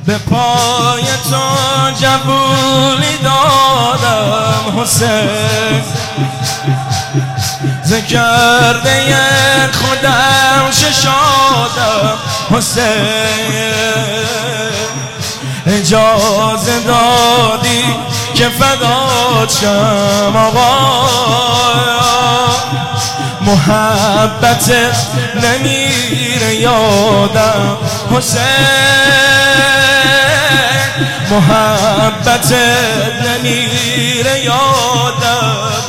به پای تو جوونی دادم حسین، ذکرده خودم ششادم حسین. اجازه دادی که فدات شم آقا، محبت نمیره یادم حسین، محبت نمیره یادم.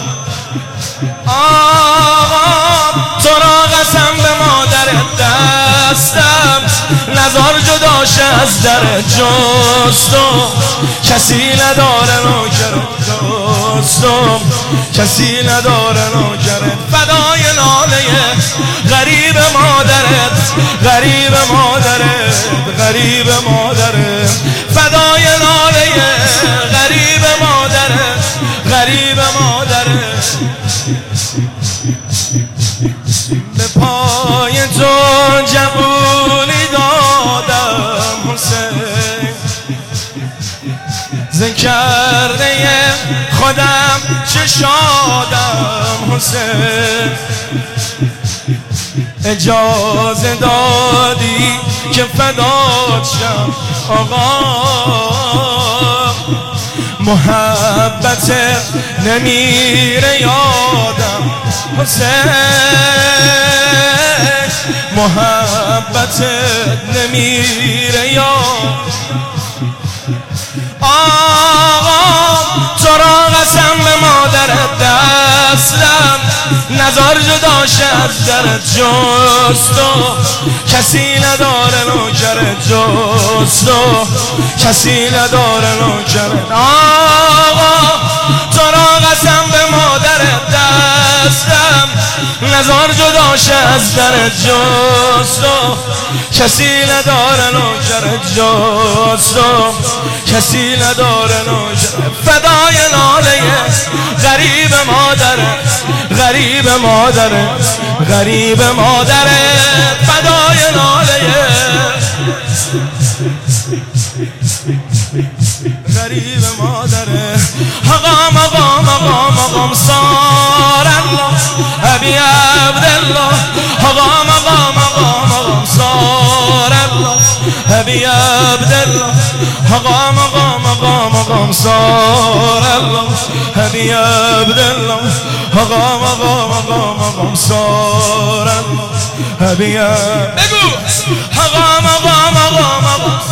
آقا تو را قسم به مادرت دستم، نزار جداش از در جستم، کسی نداره نوکرت جستم، کسی نداره نوکرت. فدای ناله غریب مادرت، غریب مادرت، غریب مادرت، فدای ناله غریب مادرت، غریب مادرت. به پای تو جوونی دادم حسین، ذکرده خودم چشادم حسین. اجازه دادی که فدات شم آقا، محبت نمیره یادم حسین، محبت نمیره یادم. آقا تو را قسم به مادرت دستم، نزار جداش از درت جستم، کسی نداره نوکرت جستم، کسی نداره نوکرت. آقا تو را قسم به مادرت دستم، نزار جداش از درت جستم، کسی نداره نوکرت جستم، کسی نداره نوکرت. فدای ناله غریب مادرت، غریب مادرت، غریب مادرت، فدای ناله غریب مادرت. آقام آقام آقام آقام صار الله ابی عبدالله، آقام آقام آقام آقام صار الله ابی عبدالله، آقام آقام آقام آقام صار الله ابی عبدالله، آقام آقام آقام آقام صار الله ابی عبدالله. بگو آقام آقام آقام آقام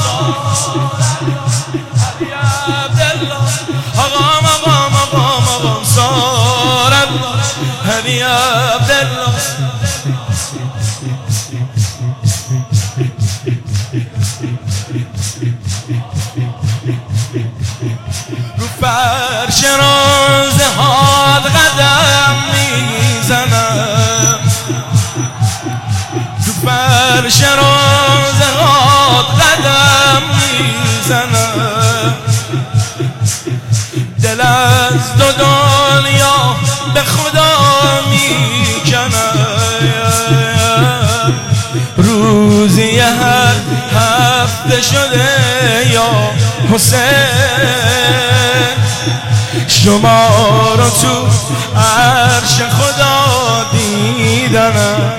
آقام آقام آقام آقام صار الله ابی عبدالله. رو فرش روزهات قدم میزنم، رو فرش روزهات قدم میزنم، دل از دو دنیا به خدا میکنم. روزی هر هفته شده یا حسین، شما رو تو عرش خدا دیدنم.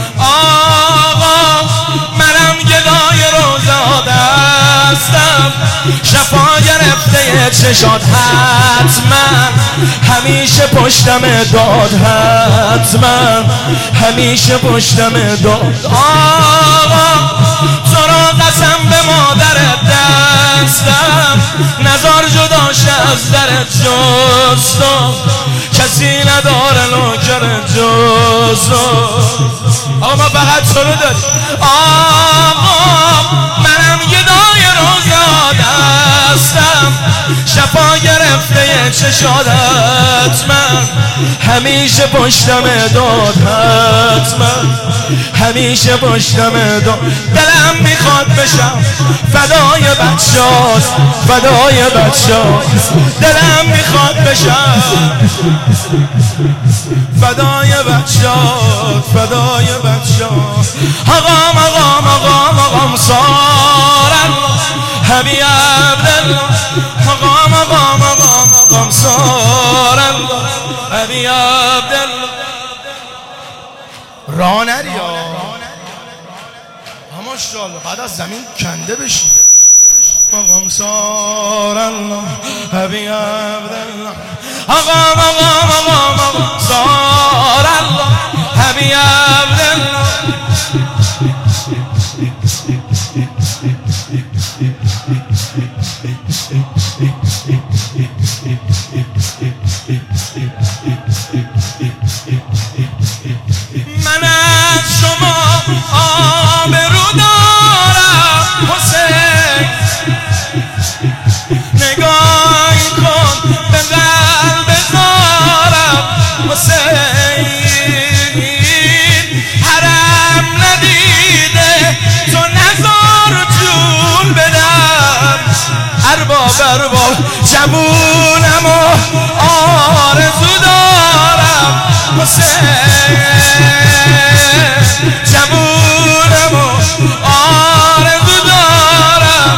آقا منم گدای روزات هستم، شفا گرفته چشات حتما، همیشه پشتم داد حتما، همیشه پشتم داد. آقا تو را قسم به مادرت دستم، نزار جداش از درت جستم، کسی نداره نوکرت جستم. آقا ما فقط سرود داریم. آقا منم گدای روزات هستم، شفا گرفته چشادت من، همیشه پشتم داد حتما، همیشه پشتم داد. دلم میخواد بشم فدای بچه‌هات، فدای بچه‌هات، دلم میخواد بشم فدای بچه‌هات، فدای بچه‌هات. آقام آقام آقام آقام صار الله ابی عبدالله مقام مقام مقام مقام سار الله ابی عبدالله رانریا ماشاءالله بعد از زمین کنده بشی مقام سار الله ابی عبدالله آقا مقام مقام مقام سار الله ابی عبدالله من از شما آبرو دارم حسین نگاه کن به قلب زارم حسین حرم ندیده تو نزار جون بدم ارباب جوونم و آرزو دارم حسین جوونم و آرزو دارم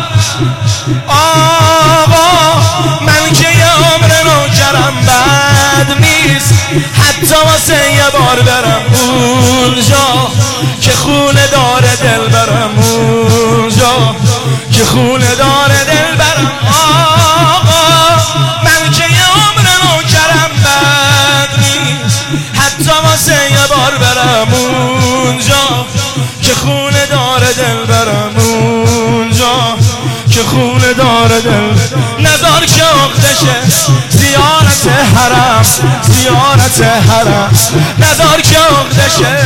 آقا من که یه عمر نوکرم بد نیست حتی واسه یه بار برم اونجا که خونه داره دل برم اونجا که خونه داره دل برم آقا من که یه عمر نوکرم بد نیست حتی واسه یه بار برم اونجا که خونه داره دل برم اونجا که خونه داره دل نزار که اختشه زیارت حرم زیارت حرم نزار که اختشه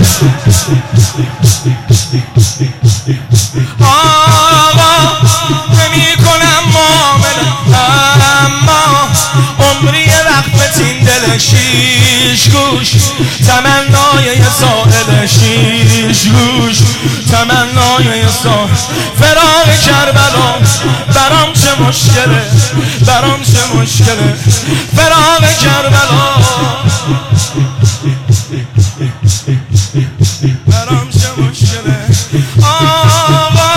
آقا نمی کنم معامله اما عمری رقبتین دل شیش گوش تمنای یه سائل شیش گوش تمنای یه سائل فراق کربلا برام چه مشکله برام چه مشکله فراق کربلا برام چه مشکله آقا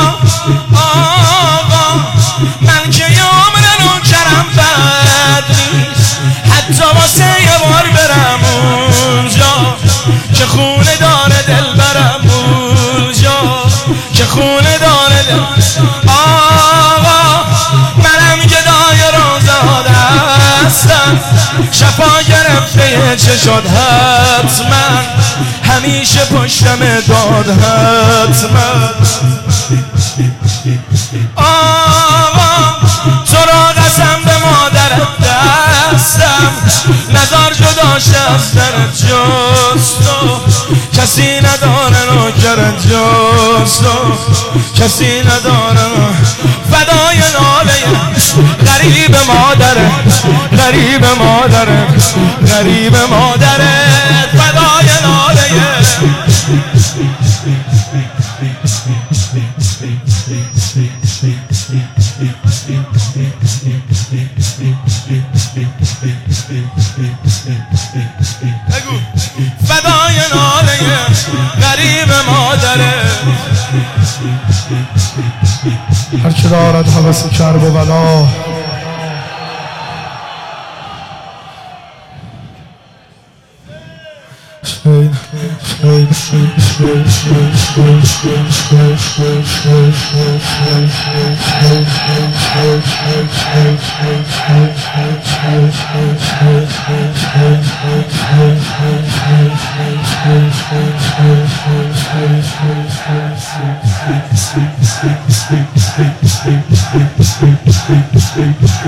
من که یه عمر نوکرم بد نیست حتی واسه یه بار برم اونجا که خونه داره دل برم اونجا که خونه داره دل آقا منم گدای روزاد هستم شفا گرفته چشات حتما همیشه پشتم داد حتما آقا تو را قسم به مادرت دستم نزار جداش از درت جستو کسی نداره نوکرت جستو کسی نداره فدای ناله غریب مادرت غریب مادرت غریب مادرت فدای ناله بگو فدای ناله غریب مادره هرچه دارد هوس کرب و بلا